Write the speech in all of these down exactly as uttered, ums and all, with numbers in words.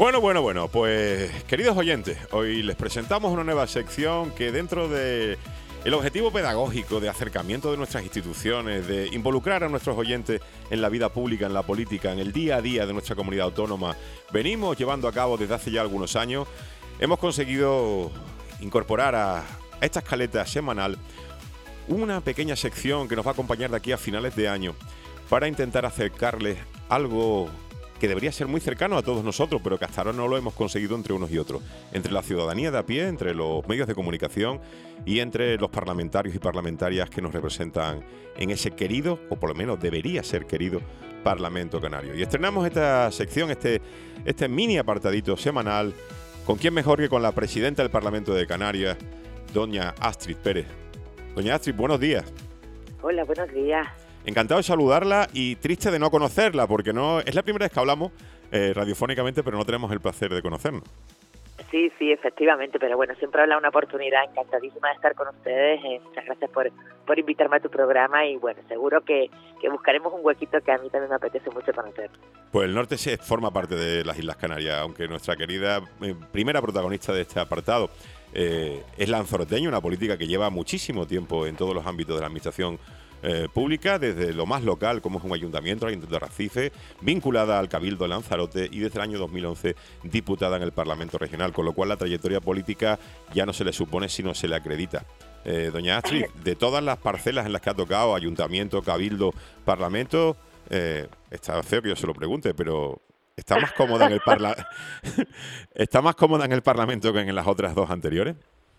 Bueno, bueno, bueno, pues queridos oyentes, hoy les presentamos una nueva sección que dentro de el objetivo pedagógico de acercamiento de nuestras instituciones, de involucrar a nuestros oyentes en la vida pública, en la política, en el día a día de nuestra comunidad autónoma, venimos llevando a cabo desde hace ya algunos años. Hemos conseguido incorporar a esta escaleta semanal una pequeña sección que nos va a acompañar de aquí a finales de año para intentar acercarles algo que debería ser muy cercano a todos nosotros, pero que hasta ahora no lo hemos conseguido entre unos y otros, entre la ciudadanía de a pie, entre los medios de comunicación y entre los parlamentarios y parlamentarias que nos representan en ese querido, o por lo menos debería ser querido, Parlamento Canario. Y estrenamos esta sección, este, este mini apartadito semanal, ¿con quién mejor que con la presidenta del Parlamento de Canarias, doña Astrid Pérez? Doña Astrid, buenos días. Hola, buenos días. Encantado de saludarla y triste de no conocerla, porque no es la primera vez que hablamos eh, radiofónicamente, pero no tenemos el placer de conocernos. Sí, sí, efectivamente, pero bueno, siempre habrá una oportunidad, encantadísima de estar con ustedes. Eh, muchas gracias por, por invitarme a tu programa y bueno, seguro que, que buscaremos un huequito que a mí también me apetece mucho conocer. Pues el norte sí forma parte de las Islas Canarias, aunque nuestra querida eh, primera protagonista de este apartado eh, es lanzaroteña, una política que lleva muchísimo tiempo en todos los ámbitos de la administración Eh, pública, desde lo más local, como es un ayuntamiento, el Ayuntamiento de Arrecife, vinculada al Cabildo de Lanzarote y desde el año dos mil once diputada en el Parlamento Regional, con lo cual la trayectoria política ya no se le supone, sino se le acredita. Eh, doña Astrid, de todas las parcelas en las que ha tocado, ayuntamiento, cabildo, parlamento, eh, está feo que yo se lo pregunte, pero ¿está más cómoda en el parla ¿está más cómoda en el Parlamento que en las otras dos anteriores?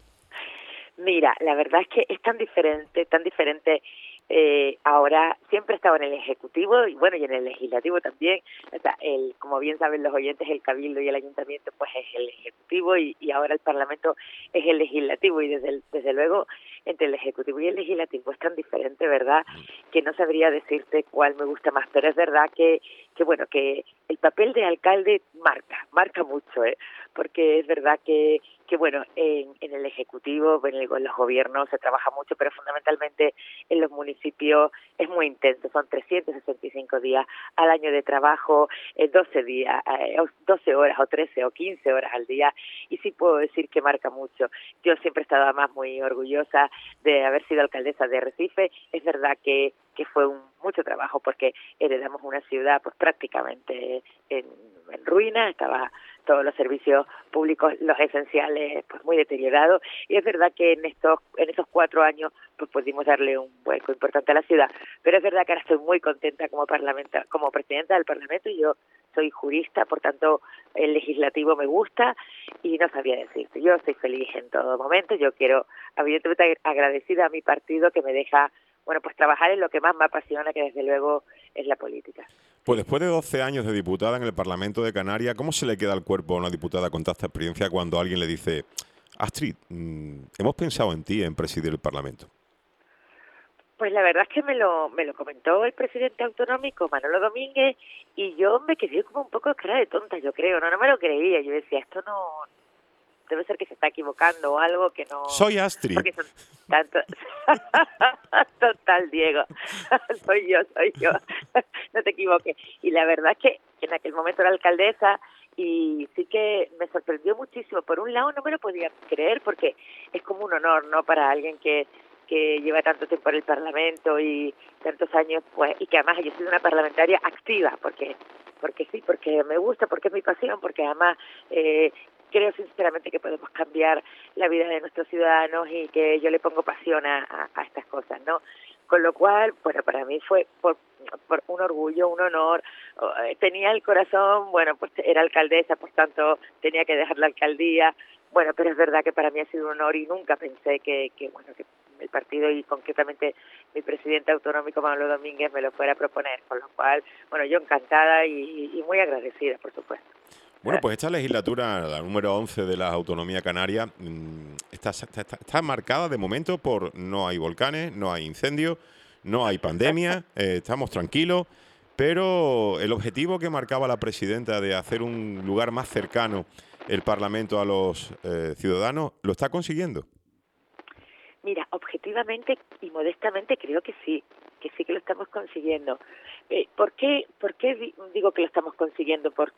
Mira, la verdad es que es tan diferente, tan diferente. Eh, ahora siempre he estado en el Ejecutivo y bueno, y en el Legislativo también. O sea, el, como bien saben los oyentes, el Cabildo y el Ayuntamiento pues es el Ejecutivo y, y ahora el Parlamento es el Legislativo y desde, el, desde luego entre el Ejecutivo y el Legislativo es tan diferente, ¿verdad? Que no sabría decirte cuál me gusta más, pero es verdad que, que bueno, que el papel de alcalde marca, marca mucho, ¿eh? Porque es verdad que que bueno, en, en el Ejecutivo, en, el, en los gobiernos se trabaja mucho, pero fundamentalmente en los municipios es muy intenso, son trescientos sesenta y cinco días al año de trabajo, eh, doce días, eh, doce horas o trece o quince horas al día, y sí puedo decir que marca mucho. Yo siempre he estado además muy orgullosa de haber sido alcaldesa de Arrecife. Es verdad que, que fue un, mucho trabajo porque heredamos una ciudad pues prácticamente en, en ruina, estaba todos los servicios públicos, los esenciales, pues muy deteriorados, y es verdad que en estos en esos cuatro años pues pudimos darle un vuelco importante a la ciudad, pero es verdad que ahora estoy muy contenta como parlamenta, como presidenta del Parlamento, y yo soy jurista, por tanto el legislativo me gusta y no sabía decirte, yo estoy feliz en todo momento. Yo quiero, evidentemente agradecida a mi partido que me deja, bueno, pues trabajar en lo que más me apasiona, que desde luego es la política. Pues después de doce años de diputada en el Parlamento de Canarias, ¿cómo se le queda al cuerpo a una diputada con tanta experiencia cuando alguien le dice, Astrid, mmm, hemos pensado en ti en presidir el Parlamento? Pues la verdad es que me lo me lo comentó el presidente autonómico, Manolo Domínguez, y yo me quedé como un poco de cara de tonta, yo creo, no no me lo creía. Yo decía, esto no, debe ser que se está equivocando o algo que no... Soy Astrid. Porque son tantos... Total, Diego. Soy yo, soy yo. No te equivoques. Y la verdad es que en aquel momento era alcaldesa y sí que me sorprendió muchísimo. Por un lado no me lo podía creer porque es como un honor, ¿no?, para alguien que que lleva tanto tiempo en el Parlamento y tantos años, pues, y que además yo soy una parlamentaria activa, porque porque sí, porque me gusta, porque es mi pasión, porque además eh, creo sinceramente que podemos cambiar la vida de nuestros ciudadanos y que yo le pongo pasión a, a, a estas cosas, ¿no? Con lo cual, bueno, para mí fue por, por un orgullo, un honor. Tenía el corazón, bueno, pues era alcaldesa, por tanto tenía que dejar la alcaldía. Bueno, pero es verdad que para mí ha sido un honor y nunca pensé que, que bueno, que el partido y concretamente mi presidente autonómico Manolo Domínguez me lo fuera a proponer, con lo cual, bueno, yo encantada y, y muy agradecida, por supuesto. Bueno, pues esta legislatura, la número once de la autonomía canaria, está, está, está marcada de momento por no hay volcanes, no hay incendios, no hay pandemia, eh, estamos tranquilos, pero el objetivo que marcaba la presidenta de hacer un lugar más cercano el Parlamento a los eh, ciudadanos, ¿lo está consiguiendo? Mira, objetivamente y modestamente creo que sí, que sí que lo estamos consiguiendo. Eh, ¿Por qué, por qué digo que lo estamos consiguiendo? Por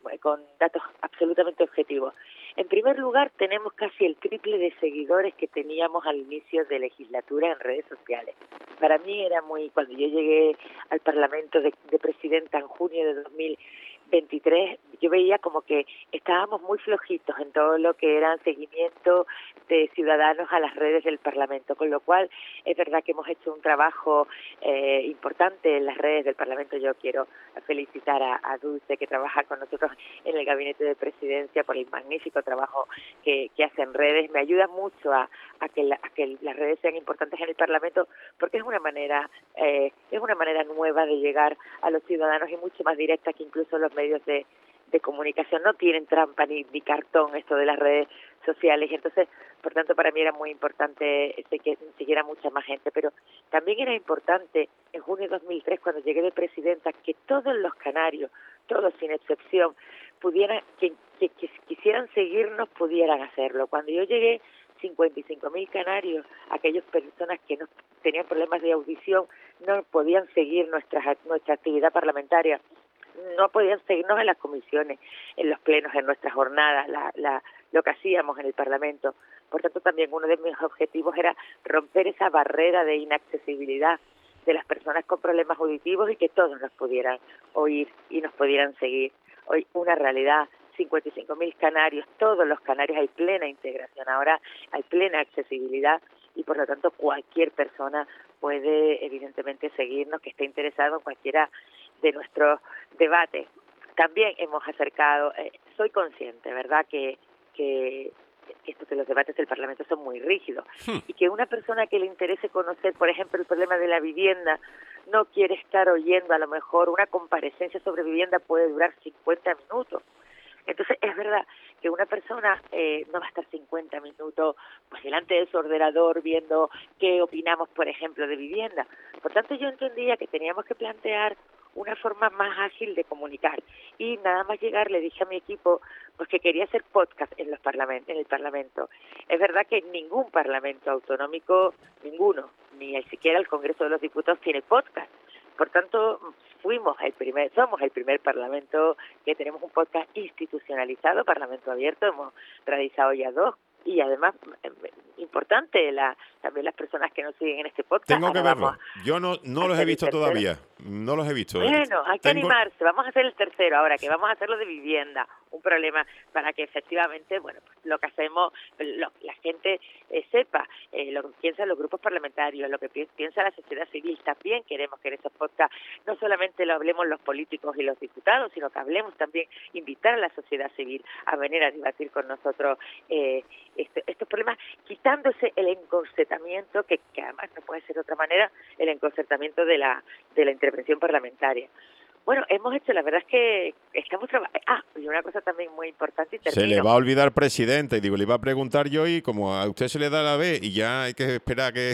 con datos absolutamente objetivos. En primer lugar, tenemos casi el triple de seguidores que teníamos al inicio de legislatura en redes sociales. Para mí era muy, cuando yo llegué al Parlamento de, de presidenta en junio de dos mil veintitrés, yo veía como que estábamos muy flojitos en todo lo que era seguimiento de ciudadanos a las redes del Parlamento, con lo cual es verdad que hemos hecho un trabajo eh, importante en las redes del Parlamento. Yo quiero felicitar a, a Dulce, que trabaja con nosotros en el Gabinete de Presidencia, por el magnífico trabajo que, que hace en redes. Me ayuda mucho a, a, que la, a que las redes sean importantes en el Parlamento, porque es una manera eh, es una manera nueva de llegar a los ciudadanos y mucho más directa que incluso los medios de, de comunicación. No tienen trampa ni, ni cartón esto de las redes sociales, y entonces, por tanto, para mí era muy importante que siguiera mucha más gente, pero también era importante en junio de dos mil tres, cuando llegué de presidenta, que todos los canarios, todos sin excepción, pudieran, que, que, que quisieran seguirnos, pudieran hacerlo. Cuando yo llegué, cincuenta y cinco mil canarios, aquellas personas que no tenían problemas de audición, no podían seguir nuestra, nuestra actividad parlamentaria, no podían seguirnos en las comisiones, en los plenos, en nuestras jornadas, la, la, lo que hacíamos en el Parlamento. Por tanto, también uno de mis objetivos era romper esa barrera de inaccesibilidad de las personas con problemas auditivos y que todos nos pudieran oír y nos pudieran seguir. Hoy una realidad, cincuenta y cinco mil canarios, todos los canarios, hay plena integración, ahora hay plena accesibilidad y por lo tanto cualquier persona puede evidentemente seguirnos que esté interesado en cualquiera de nuestros debates. También hemos acercado, eh, soy consciente, ¿verdad?, que, que esto que los debates del Parlamento son muy rígidos hmm. y que una persona que le interese conocer, por ejemplo, el problema de la vivienda, no quiere estar oyendo, a lo mejor una comparecencia sobre vivienda puede durar cincuenta minutos. Entonces, es verdad que una persona eh, no va a estar cincuenta minutos pues delante de su ordenador viendo qué opinamos, por ejemplo, de vivienda. Por tanto, yo entendía que teníamos que plantear una forma más ágil de comunicar. Y nada más llegar le dije a mi equipo pues que quería hacer podcast en los parlament en el Parlamento. Es verdad que ningún parlamento autonómico, ninguno, ni el, siquiera el Congreso de los Diputados tiene podcast. Por tanto, fuimos el primer, somos el primer parlamento que tenemos un podcast institucionalizado, Parlamento Abierto, hemos realizado ya dos, y además, importante, la, también las personas que nos siguen en este podcast. Tengo que verlo, yo no, no los he visto todavía, no los he visto. Bueno, hay que Tengo... animarse, vamos a hacer el tercero ahora, que vamos a hacerlo de vivienda, un problema para que efectivamente, bueno, pues lo que hacemos, lo, la gente eh, sepa eh, lo que piensan los grupos parlamentarios, lo que pi piensa la sociedad civil. También queremos que en esos podcasts no solamente lo hablemos los políticos y los diputados, sino que hablemos también, invitar a la sociedad civil a venir a debatir con nosotros eh, este, estos problemas, quitándose el encorsetamiento, que, que además no puede ser de otra manera, el encorsetamiento de la, de la intervención parlamentaria. Bueno, hemos hecho, la verdad es que estamos trabajando. Ah, y una cosa también muy importante y termino. Se le va a olvidar, presidenta, y digo, le iba a preguntar yo, y como a usted se le da la B y ya hay que esperar que...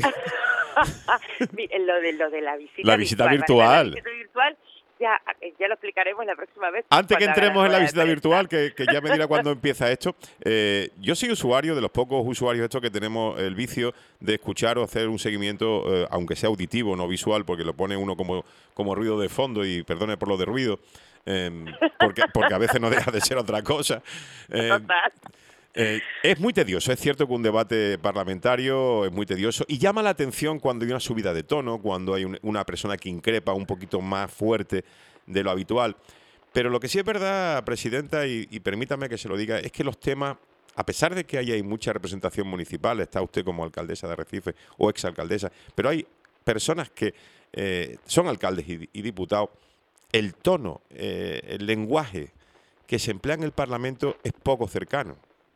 lo, de, lo de la visita La visita virtual. virtual. La visita virtual ya, ya lo explicaremos la próxima vez. Antes que entremos en la visita virtual, que, que ya me dirá cuándo empieza esto, eh, yo soy usuario, de los pocos usuarios estos que tenemos el vicio de escuchar o hacer un seguimiento, eh, aunque sea auditivo, no visual, porque lo pone uno como, como ruido de fondo, y perdone por lo de ruido, eh, porque, porque a veces no deja de ser otra cosa. Eh, Eh, es muy tedioso, es cierto que un debate parlamentario es muy tedioso y llama la atención cuando hay una subida de tono, cuando hay un, una persona que increpa un poquito más fuerte de lo habitual. Pero lo que sí es verdad, presidenta, y, y permítame que se lo diga, es que los temas, a pesar de que haya hay mucha representación municipal, está usted como alcaldesa de Arrecife o exalcaldesa, pero hay personas que eh, son alcaldes y, y diputados, el tono, eh, el lenguaje que se emplea en el Parlamento es poco cercano.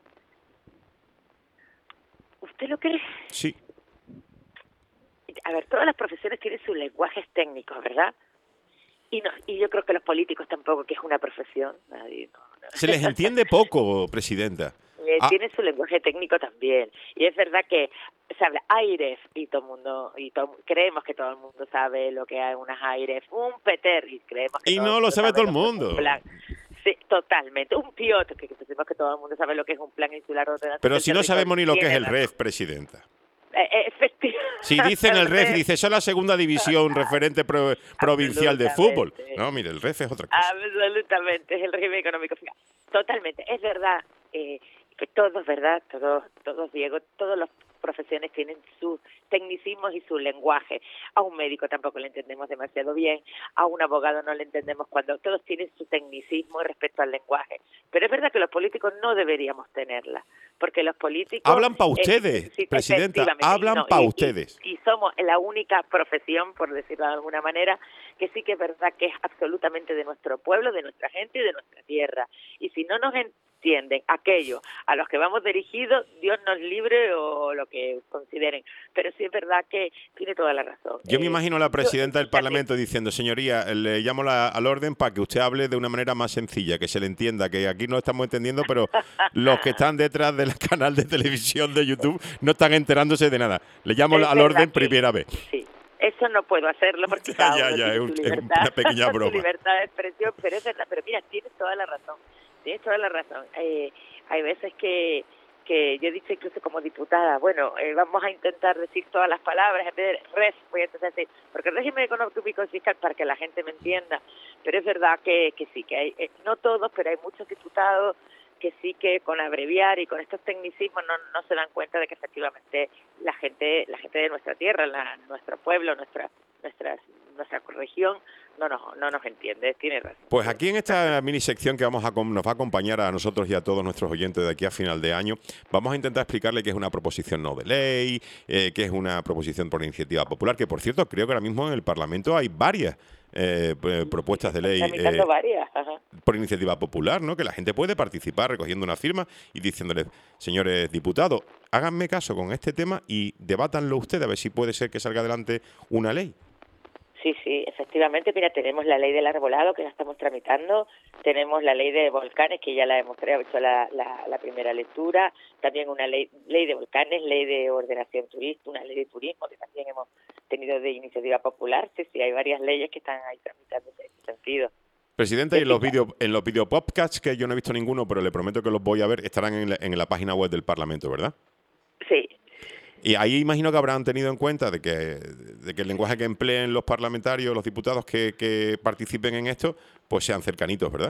¿Usted lo cree? Sí. A ver, todas las profesiones tienen sus lenguajes técnicos, ¿verdad? Y no, y yo creo que los políticos tampoco, que es una profesión. Nadie, no, no. Se les entiende poco, presidenta. Eh, ah. Tiene su lenguaje técnico también. Y es verdad que se habla aires y todo el mundo, y todo, creemos que todo el mundo sabe lo que hay unas aires, un peter, y creemos que y todo no el lo mundo sabe sabe todo el mundo. Sí, totalmente. Un piot, que pensemos que todo el mundo sabe lo que es un plan insular ordenado. Pero si no sabemos ni lo que es el R E F, presidenta. Eh, efectivamente. Si dicen el R E F, dice, eso es la segunda división referente pro, provincial de fútbol. No, mire, el R E F es otra cosa. Absolutamente, es el régimen económico fiscal. Totalmente, es verdad eh, que todos, ¿verdad? Todos, todos, Diego, todas las profesiones tienen sus tecnicismos y su lenguaje. A un médico tampoco le entendemos demasiado bien, a un abogado no le entendemos cuando todos tienen su tecnicismo respecto al lenguaje. Pero es verdad que los políticos no deberíamos tenerla, porque los políticos... Hablan para ustedes, eh, sí, presidenta, hablan no, para y, ustedes. Y, y somos la única profesión, por decirlo de alguna manera, que sí que es verdad que es absolutamente de nuestro pueblo, de nuestra gente y de nuestra tierra. Y si no nos entienden aquello a los que vamos dirigidos, Dios nos libre o lo que consideren. Pero sí es verdad que tiene toda la razón. Yo me eh, imagino a la presidenta yo, del Parlamento diciendo, señoría, le llamo la, al orden para que usted hable de una manera más sencilla, que se le entienda, que aquí no estamos entendiendo, pero los que están detrás del canal de televisión de YouTube no están enterándose de nada. Le llamo es al orden que, primera vez. Sí. Eso no puedo hacerlo porque ya, cada ya, uno ya, tiene es, un, su es libertad, una pequeña broma. su libertad de expresión, pero es verdad. Pero mira, tienes toda la razón. Tienes toda la razón. Eh, hay veces que que yo he dicho incluso como diputada, bueno, eh, vamos a intentar decir todas las palabras, en vez de R E F, voy a intentar decir, porque el régimen económico y fiscal, para que la gente me entienda, pero es verdad que, que sí, que hay, eh, no todos, pero hay muchos diputados que sí que con abreviar y con estos tecnicismos no, no se dan cuenta de que efectivamente la gente la gente de nuestra tierra, la, nuestro pueblo, nuestra nuestra nuestra región no nos no nos entiende, tiene razón. Pues aquí en esta mini sección que vamos a nos va a acompañar a nosotros y a todos nuestros oyentes de aquí a final de año, vamos a intentar explicarle qué es una proposición no de ley, eh, qué es una proposición por iniciativa popular, que por cierto creo que ahora mismo en el Parlamento hay varias eh, propuestas de ley eh, varias. Ajá. por iniciativa popular, ¿no? Que la gente puede participar recogiendo una firma y diciéndoles, señores diputados, háganme caso con este tema y debátanlo ustedes a ver si puede ser que salga adelante una ley. Sí, sí, efectivamente, mira, tenemos la ley del arbolado que la estamos tramitando, tenemos la ley de volcanes que ya la hemos hecho la, la, la primera lectura, también una ley ley de volcanes, ley de ordenación turística, una ley de turismo que también hemos tenido de iniciativa popular, sí, sí, hay varias leyes que están ahí tramitándose en ese sentido. Presidenta, y en los video, en los video podcasts, que yo no he visto ninguno, pero le prometo que los voy a ver, estarán en la, en la página web del Parlamento, ¿verdad? Sí. Y ahí imagino que habrán tenido en cuenta de que, de que el lenguaje que empleen los parlamentarios, los diputados que, que participen en esto, pues sean cercanitos, ¿verdad?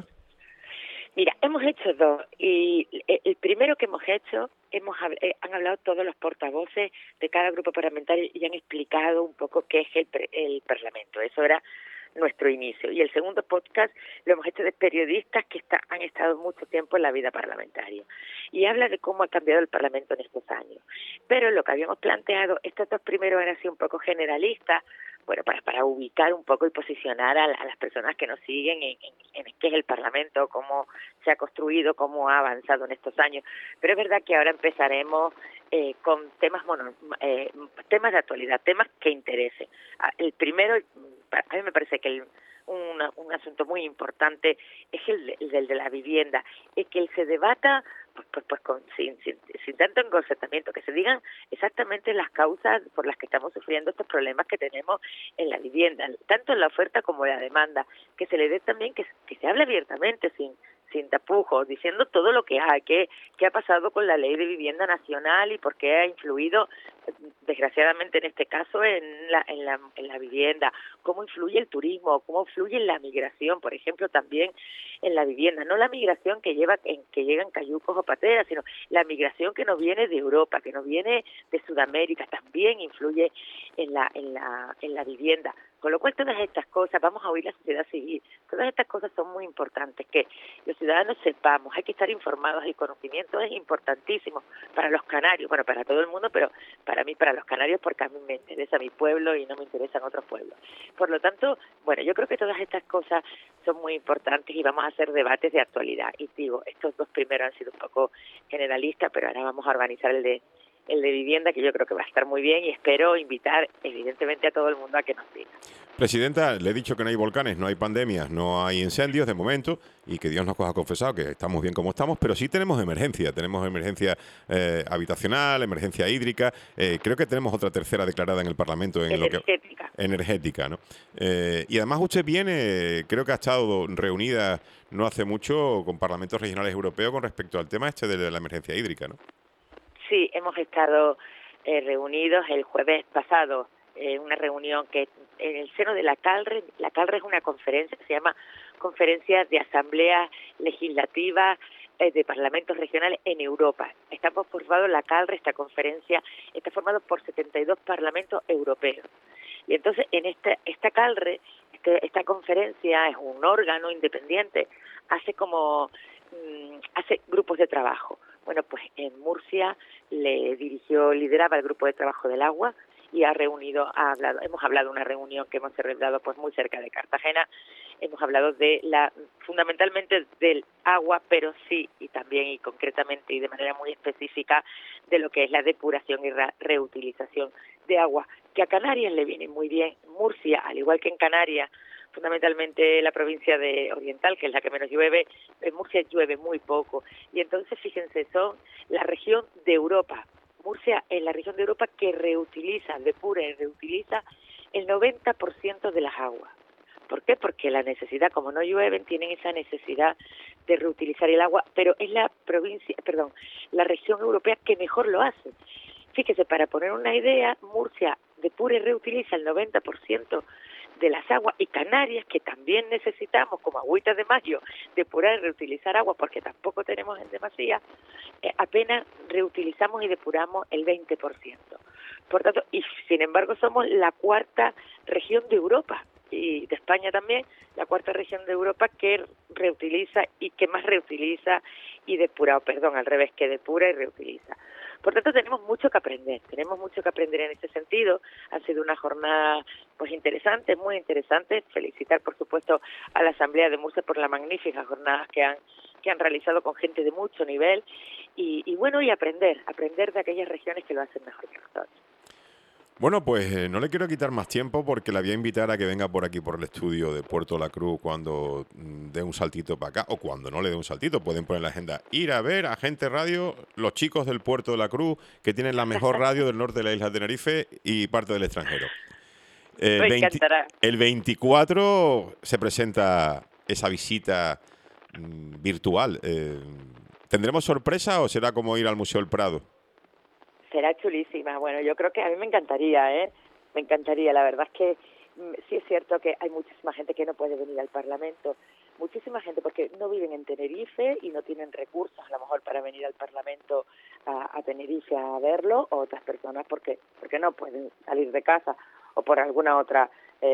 Mira, hemos hecho dos. Y el primero que hemos hecho, hemos han hablado todos los portavoces de cada grupo parlamentario y han explicado un poco qué es el, el Parlamento. Eso era nuestro inicio. Y el segundo podcast lo hemos hecho de periodistas que está, han estado mucho tiempo en la vida parlamentaria. Y habla de cómo ha cambiado el Parlamento en estos años. Pero lo que habíamos planteado, estos dos primeros eran así un poco generalistas, bueno, para, para ubicar un poco y posicionar a, a las personas que nos siguen en, en, en qué es el Parlamento, cómo se ha construido, cómo ha avanzado en estos años. Pero es verdad que ahora empezaremos eh, con temas mono, eh, temas de actualidad, temas que interesen. El primero, a mí me parece que el, un, un asunto muy importante es el, el del de la vivienda, es que él se debata pues pues, pues con, sin, sin, sin tanto encorsetamiento, que se digan exactamente las causas por las que estamos sufriendo estos problemas que tenemos en la vivienda, tanto en la oferta como en la demanda, que se le dé también, que, que se hable abiertamente, sin sin tapujos, diciendo todo lo que hay, qué, qué ha pasado con la ley de vivienda nacional y por qué ha influido, desgraciadamente en este caso, en la, en la, en la vivienda, cómo influye el turismo, cómo influye la migración, por ejemplo, también en la vivienda, no la migración que lleva en que llegan cayucos o pateras, sino la migración que nos viene de Europa, que nos viene de Sudamérica, también influye en la, en la, en la vivienda. Con lo cual, todas estas cosas, vamos a oír la sociedad civil, todas estas cosas son muy importantes, que los ciudadanos sepamos, hay que estar informados, el conocimiento es importantísimo para los canarios, bueno, para todo el mundo, pero para mí, para los canarios, porque a mí me interesa mi pueblo y no me interesan otros pueblos. Por lo tanto, bueno, yo creo que todas estas cosas son muy importantes y vamos a hacer debates de actualidad. Y digo, estos dos primeros han sido un poco generalistas, pero ahora vamos a organizar el de el de vivienda, que yo creo que va a estar muy bien y espero invitar evidentemente a todo el mundo a que nos siga. Presidenta, le he dicho que no hay volcanes, no hay pandemias, no hay incendios de momento y que Dios nos coja confesado que estamos bien como estamos, pero sí tenemos emergencia, tenemos emergencia eh, habitacional, emergencia hídrica, eh, creo que tenemos otra tercera declarada en el Parlamento en energética. Lo que, energética, ¿no? Eh, y además usted viene, creo que ha estado reunida no hace mucho con parlamentos regionales europeos con respecto al tema este de la emergencia hídrica, ¿no? Sí, hemos estado eh, reunidos el jueves pasado en una reunión que en el seno de la CALRE. La CALRE es una conferencia que se llama Conferencia de Asambleas Legislativas eh, de Parlamentos Regionales en Europa. Estamos formados, la CALRE, esta conferencia, está formado por setenta y dos parlamentos europeos. Y entonces en esta, esta CALRE, este, esta conferencia es un órgano independiente, hace como, mmm, hace grupos de trabajo. Bueno, pues en Murcia le dirigió, lideraba el grupo de trabajo del agua, y ha reunido, ha hablado, hemos hablado de una reunión que hemos celebrado pues muy cerca de Cartagena. Hemos hablado de la, fundamentalmente del agua, pero sí y también y concretamente y de manera muy específica de lo que es la depuración y re reutilización de agua, que a Canarias le viene muy bien. Murcia, al igual que en Canarias, fundamentalmente la provincia de Oriental, que es la que menos llueve, en Murcia llueve muy poco. Y entonces, fíjense, son la región de Europa. Murcia es la región de Europa que reutiliza, depura y reutiliza el noventa por ciento de las aguas. ¿Por qué? Porque la necesidad, como no llueven, tienen esa necesidad de reutilizar el agua, pero es la provincia, perdón, la región europea que mejor lo hace. Fíjese, para poner una idea, Murcia depura y reutiliza el noventa por ciento de las aguas, y Canarias, que también necesitamos, como agüita de mayo, depurar y reutilizar agua, porque tampoco tenemos en demasía, eh, apenas reutilizamos y depuramos el veinte por ciento. Por tanto, y sin embargo somos la cuarta región de Europa, y de España también, la cuarta región de Europa que reutiliza y que más reutiliza y depura, o perdón, al revés, que depura y reutiliza. Por tanto, tenemos mucho que aprender, tenemos mucho que aprender en ese sentido. Ha sido una jornada pues interesante, muy interesante. Felicitar, por supuesto, a la Asamblea de Murcia por la magnífica jornada que han que han realizado con gente de mucho nivel y, y bueno, y aprender, aprender de aquellas regiones que lo hacen mejor que nosotros. Bueno, pues eh, no le quiero quitar más tiempo porque la voy a invitar a que venga por aquí por el estudio de Puerto La Cruz cuando mm, dé un saltito para acá, o cuando no le dé un saltito, pueden poner en la agenda, ir a ver a Gente Radio, los chicos del Puerto de La Cruz, que tienen la mejor radio del norte de la isla de Tenerife y parte del extranjero. Eh, Me veinte, encantará. El veinticuatro se presenta esa visita mm, virtual. Eh, ¿Tendremos sorpresa o será como ir al Museo del Prado? Será chulísima. Bueno, yo creo que a mí me encantaría, ¿eh? Me encantaría. La verdad es que mm, sí es cierto que hay muchísima gente que no puede venir al Parlamento. Muchísima gente porque no viven en Tenerife y no tienen recursos a lo mejor para venir al Parlamento a, a Tenerife a verlo, o otras personas porque porque no pueden salir de casa o por alguna otra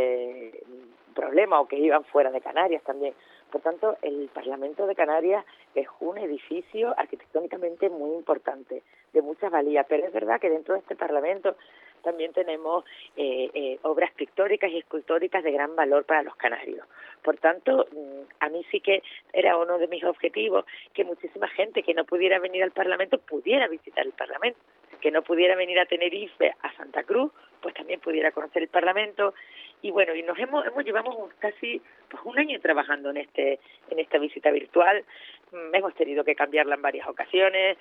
eh, problema, o que iban fuera de Canarias también. Por tanto, el Parlamento de Canarias es un edificio arquitectónicamente muy importante, de mucha valía, pero es verdad que dentro de este Parlamento también tenemos eh, eh, obras pictóricas y escultóricas de gran valor para los canarios. Por tanto, a mí sí que era uno de mis objetivos que muchísima gente que no pudiera venir al Parlamento pudiera visitar el Parlamento, que no pudiera venir a Tenerife, a Santa Cruz, pues también pudiera conocer el Parlamento. Y bueno, y nos hemos, hemos llevamos casi pues un año trabajando en este en esta visita virtual. Hemos tenido que cambiarla en varias ocasiones,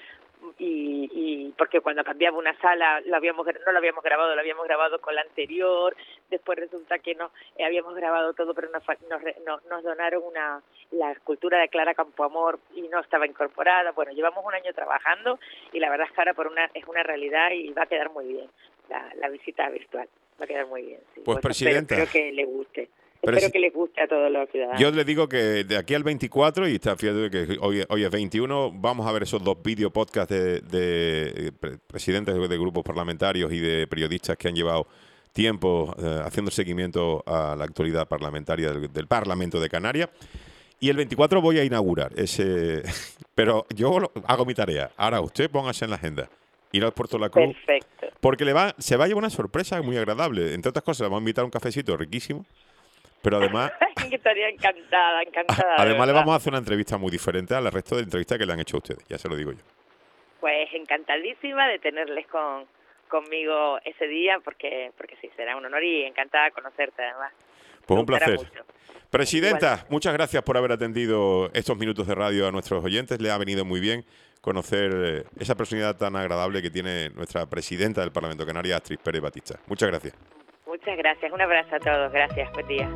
y, y porque cuando cambiaba una sala lo habíamos no lo habíamos grabado, lo habíamos grabado con la anterior. Después resulta que no eh, habíamos grabado todo, pero nos, nos, nos, nos donaron una la escultura de Clara Campoamor y no estaba incorporada. Bueno, llevamos un año trabajando y la verdad es que ahora por una, es una realidad y va a quedar muy bien la, la visita virtual. Va a quedar muy bien. Sí. Pues, pues presidenta. Espero, espero que le guste. Presi espero que les guste a todos los ciudadanos. Yo les digo que de aquí al veinticuatro, y está fíjate que hoy, hoy es veintiuno, vamos a ver esos dos video podcasts de, de presidentes de grupos parlamentarios y de periodistas que han llevado tiempo eh, haciendo seguimiento a la actualidad parlamentaria del, del Parlamento de Canarias. Y el veinticuatro voy a inaugurar ese... Pero yo hago mi tarea. Ahora usted póngase en la agenda. Ir al Puerto de La Cruz. Perfecto. Porque le va, se va a llevar una sorpresa muy agradable. Entre otras cosas, le vamos a invitar a un cafecito riquísimo. Pero además... Estaría encantada, encantada. Además le vamos a hacer una entrevista muy diferente al resto de entrevistas que le han hecho a ustedes. Ya se lo digo yo. Pues encantadísima de tenerles con conmigo ese día, porque porque sí, será un honor y encantada de conocerte además. Pues Me un placer. mucho. Presidenta, Igual. Muchas gracias por haber atendido estos minutos de radio a nuestros oyentes. Le ha venido muy bien conocer eh, esa personalidad tan agradable que tiene nuestra presidenta del Parlamento de Canarias, Astrid Pérez Batista. Muchas gracias. Muchas gracias. Un abrazo a todos. Gracias. Buen día.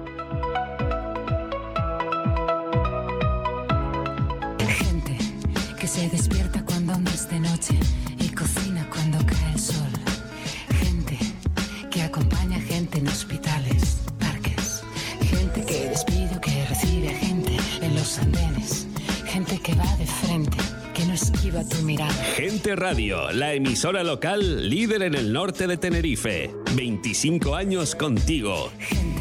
Gente que se despierta cuando aún es de noche y cocina cuando cae el sol. en hospitales, parques. Gente que despide o que recibe a gente en los andenes. Gente que va de frente, que no esquiva tu mirada. Gente Radio, la emisora local líder en el norte de Tenerife. veinticinco años contigo. Gente